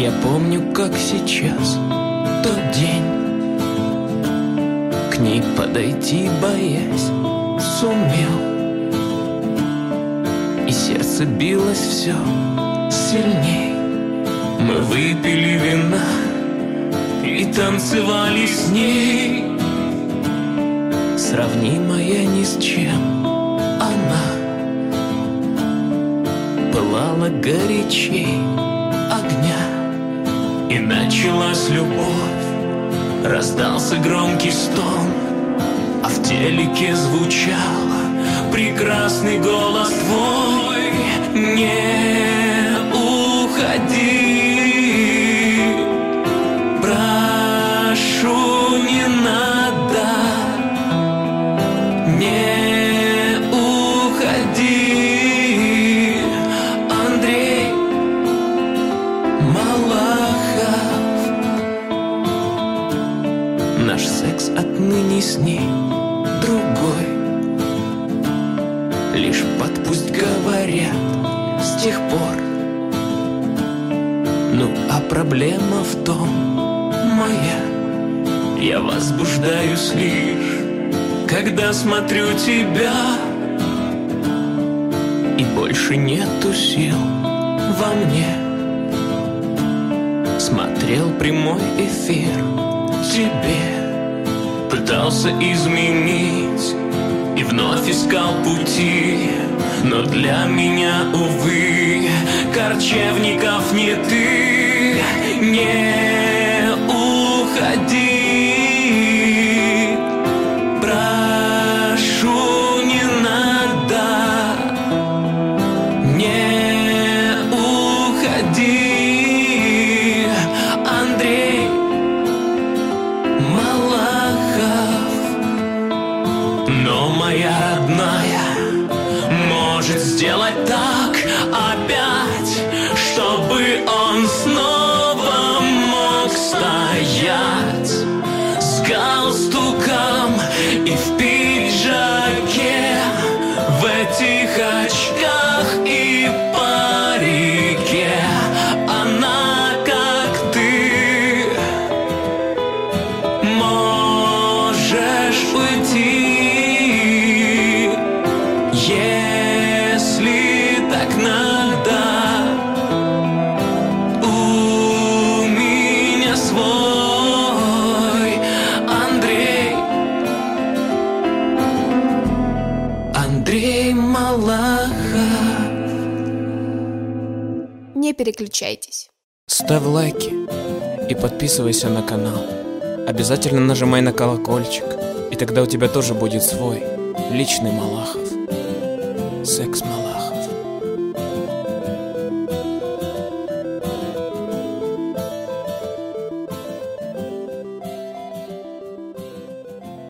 Я помню, как сейчас тот день, к ней подойти боясь сумел, и сердце билось все сильней. Мы выпили вина и танцевали с ней, сравнимая ни с чем. Она пылала горячей огня, и началась любовь. Раздался громкий стон, а в телеке звучал прекрасный голос твой. Не уходи, прошу, не надо. Не уходи, Андрей Малахов. Наш секс отныне с ней другой, лишь под пусть говорят с тех пор. Ну а проблема в том моя, я возбуждаюсь лишь, когда смотрю тебя, и больше нету сил во мне. Смотрел прямой эфир тебе, пытался изменить и вновь искал пути, но для меня, увы, Корчевников не ты. Не уходи, прошу, не надо. Не уходи, Андрей Малахов. Но моя родная может сделать так опять, чтобы он снова мог стоять с галстуком и в пиджаке, в этих очках и парике. Она, как ты, можешь уйти, если так надо. У меня свой Андрей, Андрей Малахов. Не переключайтесь. Ставь лайки и подписывайся на канал. Обязательно нажимай на колокольчик, и тогда у тебя тоже будет свой личный Малахов. Секс Малахов.